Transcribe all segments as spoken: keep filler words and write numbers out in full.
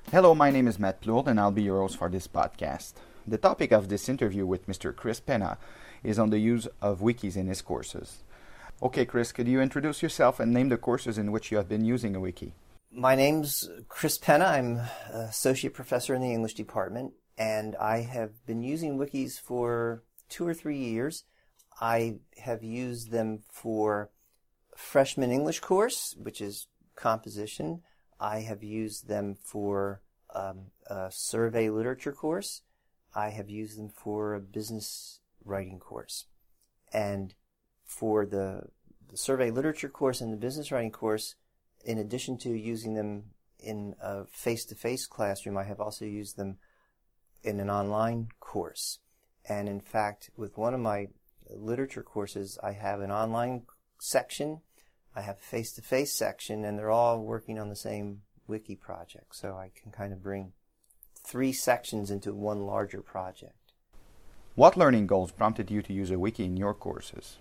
Hello, my name is Matt Plourde, and I'll be your host for this podcast. The topic of this interview with Mister Chris Penna is on the use of wikis in his courses. Okay, Chris, could you introduce yourself and name the courses in which you have been using a wiki? My name's Chris Penna. I'm an associate professor in the English department, and I have been using wikis for two or three years. I have used them for freshman English course, which is composition. I have used them for um, a survey literature course. I have used them for a business writing course. And for the, the survey literature course and the business writing course, in addition to using them in a face-to-face classroom, I have also used them in an online course. And in fact, with one of my literature courses, I have an online section, I have a face-to-face section, and they're all working on the same wiki project. So I can kind of bring three sections into one larger project. What learning goals prompted you to use a wiki in your courses?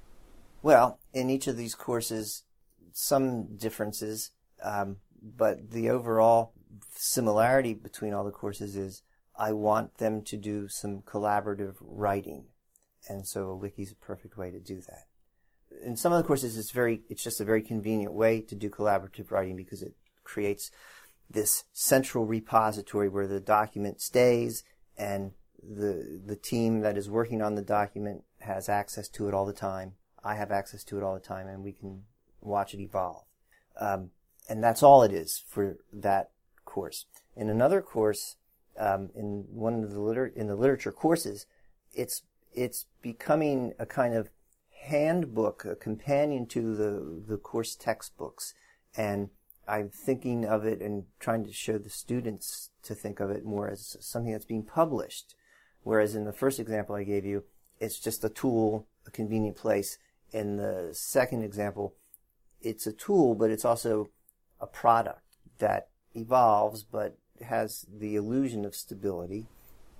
Well, in each of these courses, some differences, um, but the overall similarity between all the courses is I want them to do some collaborative writing. And so a wiki is a perfect way to do that. In some of the courses, it's very, it's just a very convenient way to do collaborative writing because it creates this central repository where the document stays and the the team that is working on the document has access to it all the time. I have access to it all the time, and we can watch it evolve. Um, and that's all it is for that course. In another course, um, in one of the liter- in the literature courses, it's it's becoming a kind of handbook, a companion to the, the course textbooks. And I'm thinking of it and trying to show the students to think of it more as something that's being published. Whereas in the first example I gave you, it's just a tool, a convenient place. In the second example, it's a tool, but it's also a product that evolves but has the illusion of stability.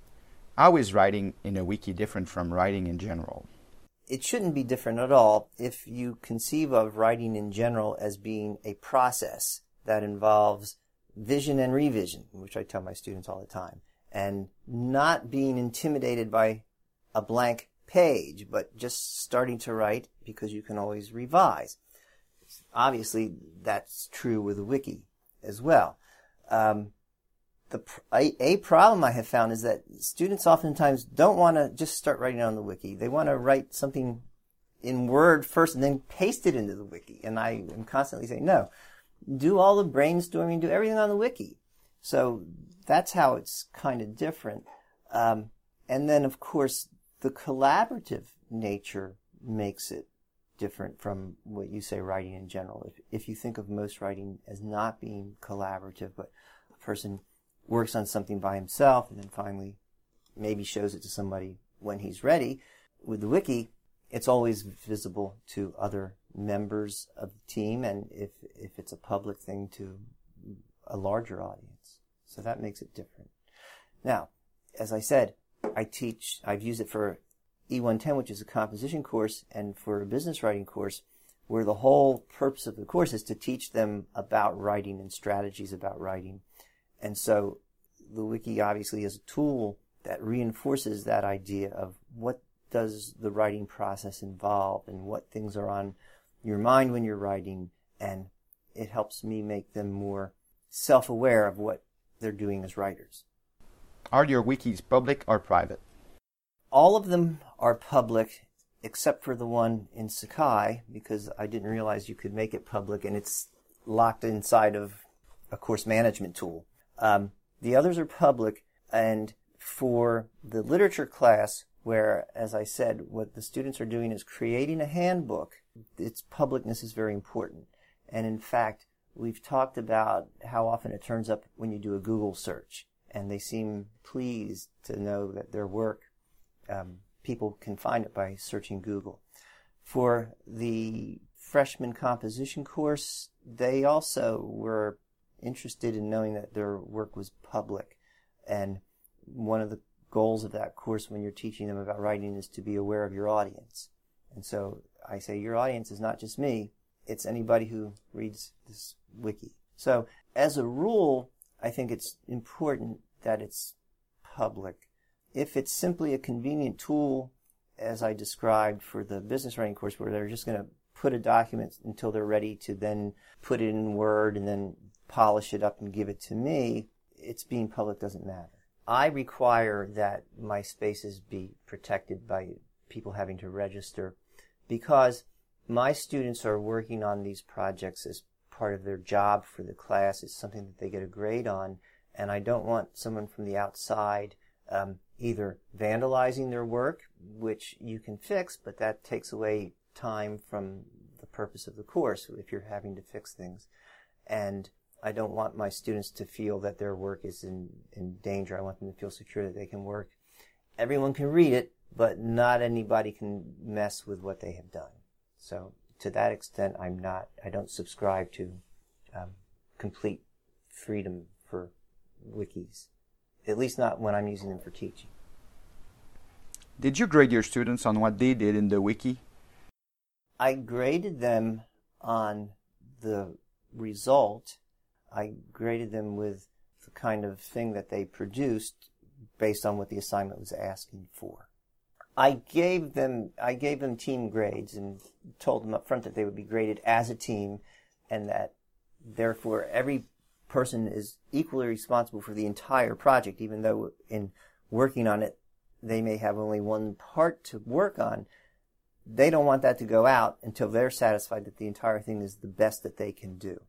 How is writing in a wiki different from writing in general? It shouldn't be different at all if you conceive of writing in general as being a process that involves vision and revision, which I tell my students all the time, and not being intimidated by a blank page, but just starting to write because you can always revise. Obviously, that's true with a wiki as well. Um, The, a, a problem I have found is that students oftentimes don't want to just start writing on the wiki. They want to write something in Word first and then paste it into the wiki. And I am constantly saying, no, do all the brainstorming, do everything on the wiki. So that's how it's kind of different. Um, and then, of course, the collaborative nature makes it different from what you say writing in general. If, if you think of most writing as not being collaborative, but a person works on something by himself and then finally maybe shows it to somebody when he's ready. With the wiki, it's always visible to other members of the team, and if if it's a public thing, to a larger audience. So that makes it different. Now, as I said, I teach, I've used it for E one ten, which is a composition course, and for a business writing course, where the whole purpose of the course is to teach them about writing and strategies about writing. And so the wiki obviously is a tool that reinforces that idea of what does the writing process involve and what things are on your mind when you're writing, and it helps me make them more self-aware of what they're doing as writers. Are your wikis public or private? All of them are public except for the one in Sakai, because I didn't realize you could make it public, and it's locked inside of a course management tool. Um, the others are public, and for the literature class, where, as I said, what the students are doing is creating a handbook, its publicness is very important. And in fact, we've talked about how often it turns up when you do a Google search, and they seem pleased to know that their work, um, people can find it by searching Google. For the freshman composition course, they also were interested in knowing that their work was public. And one of the goals of that course when you're teaching them about writing is to be aware of your audience. And so I say your audience is not just me, it's anybody who reads this wiki. So as a rule, I think it's important that it's public. If it's simply a convenient tool, as I described for the business writing course, where they're just going to put a document until they're ready to then put it in Word and then polish it up and give it to me, it's being public doesn't matter. I require that my spaces be protected by people having to register because my students are working on these projects as part of their job for the class. It's something that they get a grade on, and I don't want someone from the outside um, either vandalizing their work, which you can fix, but that takes away time from the purpose of the course if you're having to fix things. And I don't want my students to feel that their work is in, in danger. I want them to feel secure that they can work. Everyone can read it, but not anybody can mess with what they have done. So to that extent, I'm not, I don't subscribe to um, complete freedom for wikis, at least not when I'm using them for teaching. Did you grade your students on what they did in the wiki? I graded them on the result. I graded them with the kind of thing that they produced based on what the assignment was asking for. I gave them I gave them team grades and told them up front that they would be graded as a team and that therefore every person is equally responsible for the entire project, even though in working on it they may have only one part to work on. They don't want that to go out until they're satisfied that the entire thing is the best that they can do.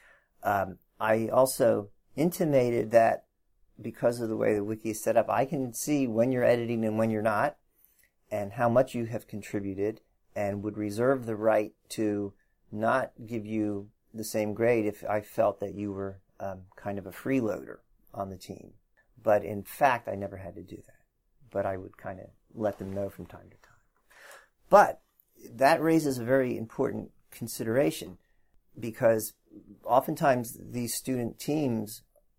Um, I also intimated that because of the way the wiki is set up, I can see when you're editing and when you're not, and how much you have contributed, and would reserve the right to not give you the same grade if I felt that you were um, kind of a freeloader on the team. But in fact, I never had to do that. But I would kind of let them know from time to time. But that raises a very important consideration, because oftentimes these student teams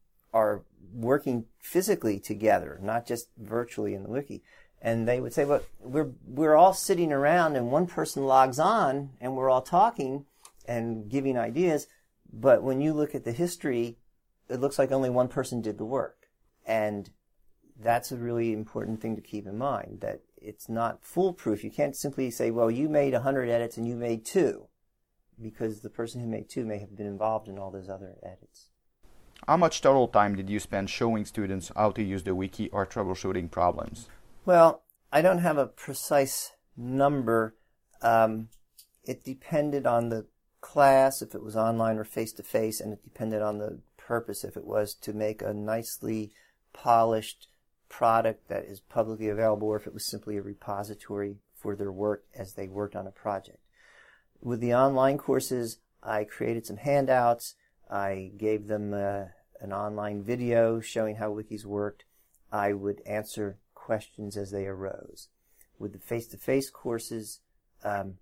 are working physically together, not just virtually in the wiki. And they would say, well, we're, we're all sitting around and one person logs on and we're all talking and giving ideas. But when you look at the history, it looks like only one person did the work. And that's a really important thing to keep in mind, that it's not foolproof. You can't simply say, well, you made one hundred edits and you made two, because the person who made two may have been involved in all those other edits. How much total time did you spend showing students how to use the wiki or troubleshooting problems? Well, I don't have a precise number. Um, it depended on the class, if it was online or face-to-face, and it depended on the purpose, if it was to make a nicely polished product that is publicly available, or if it was simply a repository for their work as they worked on a project. With the online courses, I created some handouts. I gave them uh, an online video showing how wikis worked. I would answer questions as they arose. With the face-to-face courses, um,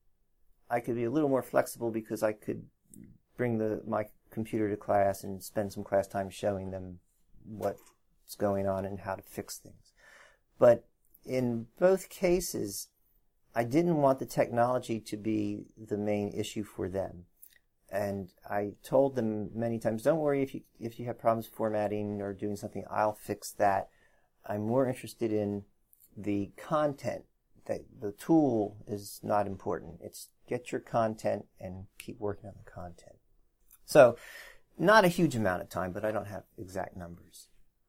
I could be a little more flexible because I could bring the my computer to class and spend some class time showing them what's going on and how to fix things. But in both cases, I didn't want the technology to be the main issue for them. And I told them many times, don't worry if you if you have problems formatting or doing something, I'll fix that. I'm more interested in the content. That the tool is not important. It's get your content and keep working on the content. So, not a huge amount of time, but I don't have exact numbers.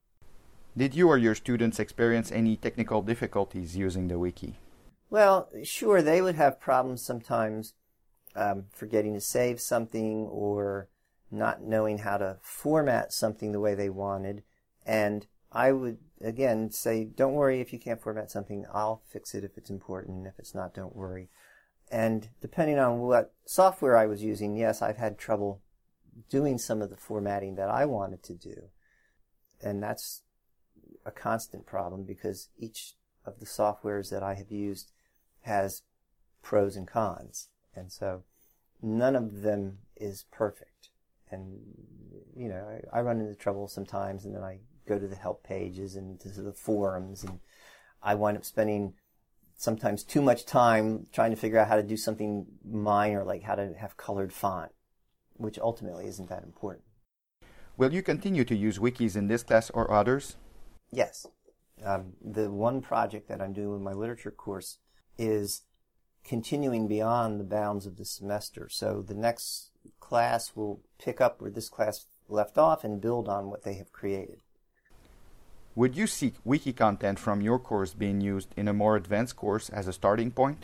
Did you or your students experience any technical difficulties using the wiki? Well, sure, they would have problems sometimes um, forgetting to save something or not knowing how to format something the way they wanted. And I would, again, say, don't worry if you can't format something. I'll fix it if it's important. If it's not, don't worry. And depending on what software I was using, yes, I've had trouble doing some of the formatting that I wanted to do. And that's a constant problem because each of the softwares that I have used has pros and cons. And so none of them is perfect. And, you know, I, I run into trouble sometimes, and then I go to the help pages and to the forums, and I wind up spending sometimes too much time trying to figure out how to do something minor, like how to have colored font, which ultimately isn't that important. Will you continue to use wikis in this class or others? Yes. Um, the one project that I'm doing with my literature course is continuing beyond the bounds of the semester. So the next class will pick up where this class left off and build on what they have created. Would you see wiki content from your course being used in a more advanced course as a starting point?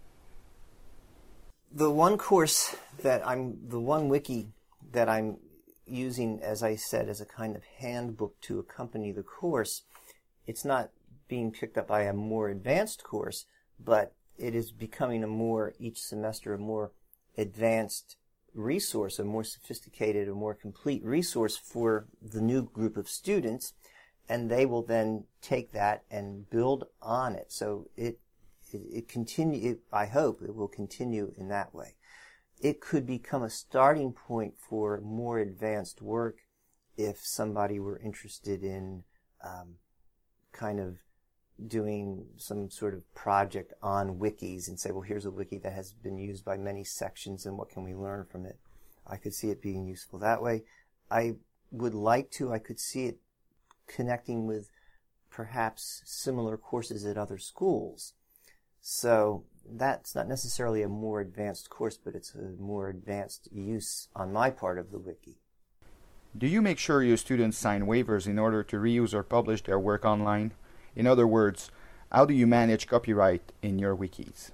The one course that I'm, the one wiki that I'm using, as I said, as a kind of handbook to accompany the course, it's not being picked up by a more advanced course, but it is becoming a more, each semester, a more advanced resource, a more sophisticated, a more complete resource for the new group of students, and they will then take that and build on it. So it it, it continue. It, I hope it will continue in that way. It could become a starting point for more advanced work if somebody were interested in um, kind of doing some sort of project on wikis and say, well, here's a wiki that has been used by many sections and what can we learn from it. I could see it being useful that way. I would like to, I could see it connecting with perhaps similar courses at other schools. So that's not necessarily a more advanced course, but it's a more advanced use on my part of the wiki. Do you make sure your students sign waivers in order to reuse or publish their work online? In other words, how do you manage copyright in your wikis?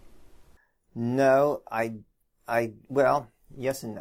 No, I, I, well, yes and no.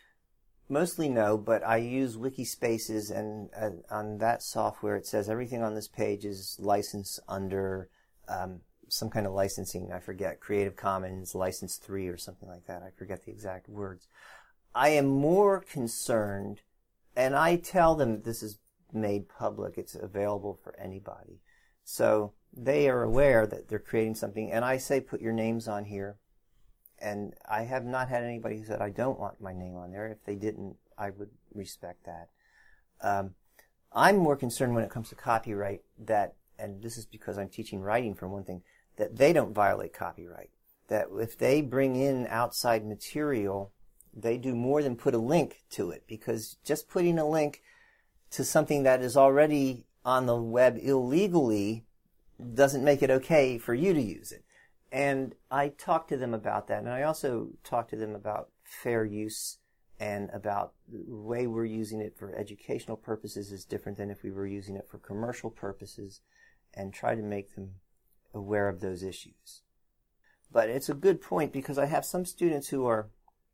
Mostly no, but I use Wikispaces, and uh, on that software it says everything on this page is licensed under um, some kind of licensing. I forget, Creative Commons License three or something like that. I forget the exact words. I am more concerned, and I tell them this is made public. It's available for anybody. So they are aware that they're creating something, and I say put your names on here. And I have not had anybody who said, I don't want my name on there. If they didn't, I would respect that. Um, I'm more concerned when it comes to copyright that, and this is because I'm teaching writing for one thing, that they don't violate copyright. That if they bring in outside material, they do more than put a link to it. Because just putting a link to something that is already on the web illegally doesn't make it okay for you to use it. And I talked to them about that, and I also talked to them about fair use and about the way we're using it for educational purposes is different than if we were using it for commercial purposes, and try to make them aware of those issues. But it's a good point because I have some students who are,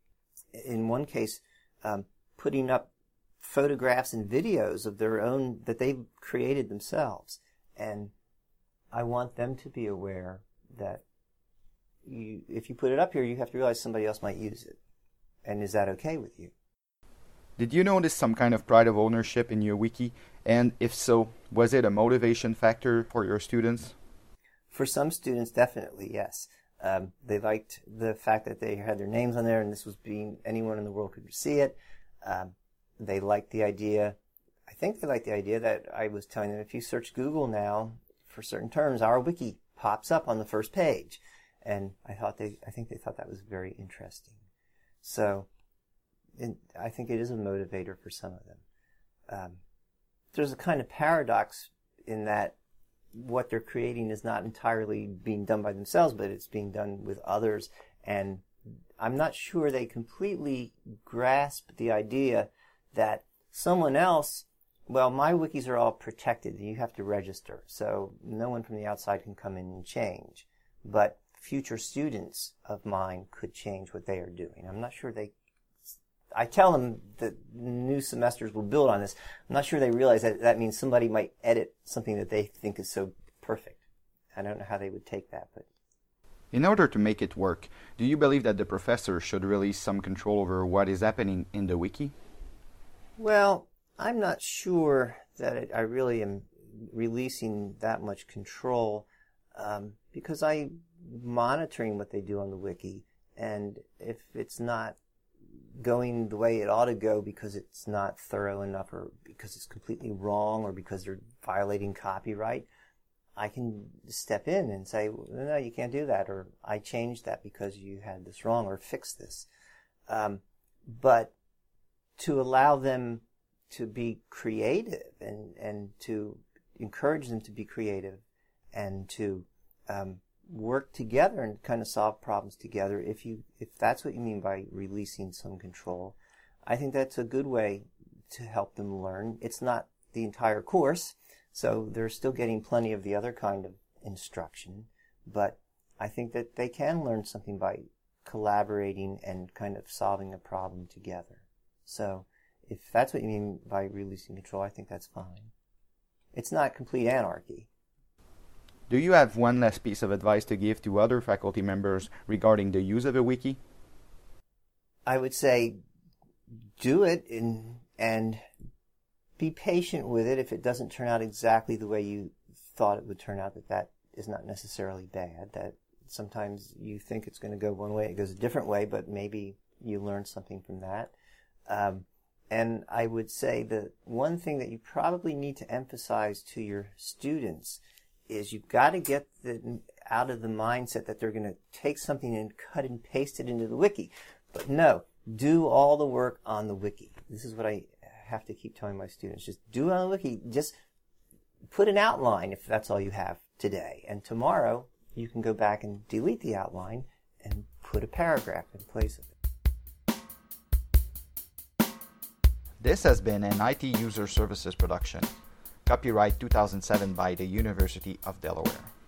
in one case, um, putting up photographs and videos of their own that they've created themselves, and I want them to be aware that You, if you put it up here, you have to realize somebody else might use it. And is that okay with you? Did you notice some kind of pride of ownership in your wiki? And if so, was it a motivation factor for your students? For some students, definitely, yes. Um, they liked the fact that they had their names on there and this was being, anyone in the world could see it. Um, they liked the idea, I think they liked the idea that I was telling them, if you search Google now for certain terms, our wiki pops up on the first page. And I thought they, I think they thought that was very interesting. So, it, I think it is a motivator for some of them. Um, there's a kind of paradox in that what they're creating is not entirely being done by themselves, but it's being done with others. And I'm not sure they completely grasp the idea that someone else, well, my wikis are all protected. You have to register, so no one from the outside can come in and change. But future students of mine could change what they are doing. I'm not sure they, I tell them that new semesters will build on this. I'm not sure they realize that that means somebody might edit something that they think is so perfect. I don't know how they would take that, but. In order to make it work, do you believe that the professor should release some control over what is happening in the wiki? Well, I'm not sure that it, I really am releasing that much control, um, because I monitoring what they do on the wiki, and if it's not going the way it ought to go because it's not thorough enough or because it's completely wrong or because they're violating copyright, I can step in and say, no, you can't do that, or I changed that because you had this wrong, or fix this. Um, but to allow them to be creative and, and to encourage them to be creative and to um, work together and kind of solve problems together. If you if that's what you mean by releasing some control, I think that's a good way to help them learn. It's not the entire course, so they're still getting plenty of the other kind of instruction, but I think that they can learn something by collaborating and kind of solving a problem together. So if that's what you mean by releasing control, I think that's fine. It's not complete anarchy. Do you have one last piece of advice to give to other faculty members regarding the use of a wiki? I would say do it in, and be patient with it. If it doesn't turn out exactly the way you thought it would turn out, that that is not necessarily bad. That sometimes you think it's going to go one way, it goes a different way, but maybe you learn something from that. Um, and I would say that one thing that you probably need to emphasize to your students is you've got to get the, out of the mindset that they're going to take something and cut and paste it into the wiki. But no, do all the work on the wiki. This is what I have to keep telling my students. Just do it on the wiki. Just put an outline if that's all you have today. And tomorrow you can go back and delete the outline and put a paragraph in place of it. This has been an I T User Services production. Copyright two thousand seven by the University of Delaware.